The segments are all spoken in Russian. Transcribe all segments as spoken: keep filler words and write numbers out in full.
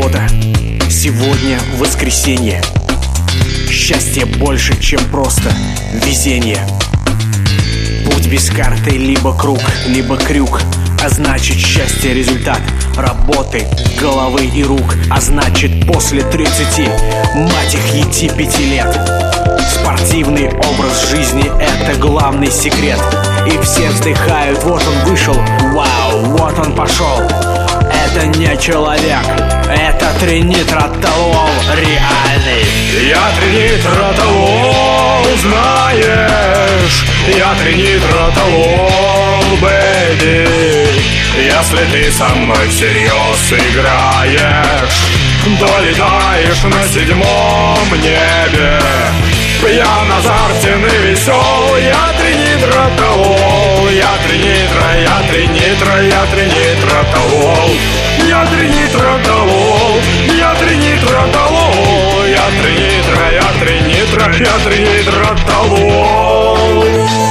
суббота, сегодня воскресенье. Счастье больше, чем просто везение. Путь без карты, либо круг, либо крюк. А значит, счастье — результат работы головы и рук. А значит, после тридцати, мать их, ети пяти лет, спортивный образ жизни — это главный секрет. И все вздыхают: вот он вышел, вау, вот он пошел. Это не человек, это тринитратолол реальный. Я тринитратолол, знаешь, я тринитратолол, бэйби. Если ты со мной всерьез играешь, долетаешь на седьмом небе. Пьян, азартен и весел, я тринитратолол, я тринитро, я тринитро, я тринитратолол. Я тринитратолол, я тринитратолол, я тринитро, я тринитро, я тринитратолол.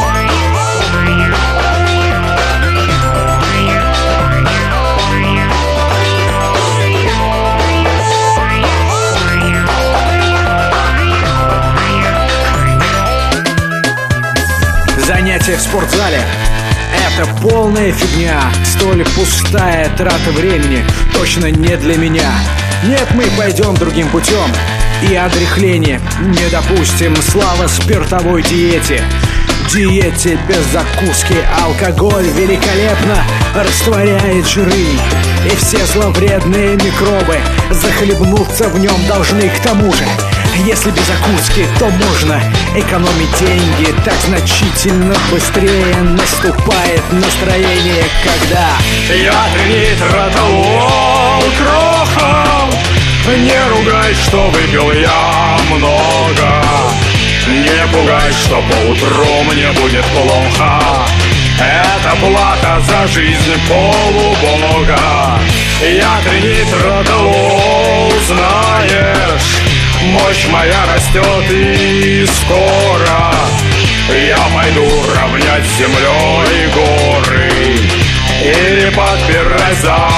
Занятия в спортзале — это полная фигня, столь пустая трата времени, точно не для меня. Нет, мы пойдем другим путем, и отряхление не допустим. Слава спиртовой диете, диете без закуски. Алкоголь великолепно растворяет жиры, и все зловредные микробы захлебнуться в нем должны. К тому же, если без закуски, то можно экономить деньги. Так значительно быстрее наступает настроение, когда я тринитратолол, кроха. Не ругай, что выпил я много. Не пугай, что поутру мне будет плохо. Это плата за жизнь полубога. Я тринитратолол, знаешь, мощь моя растет, и скоро я пойду равнять с землей горы или подпирать за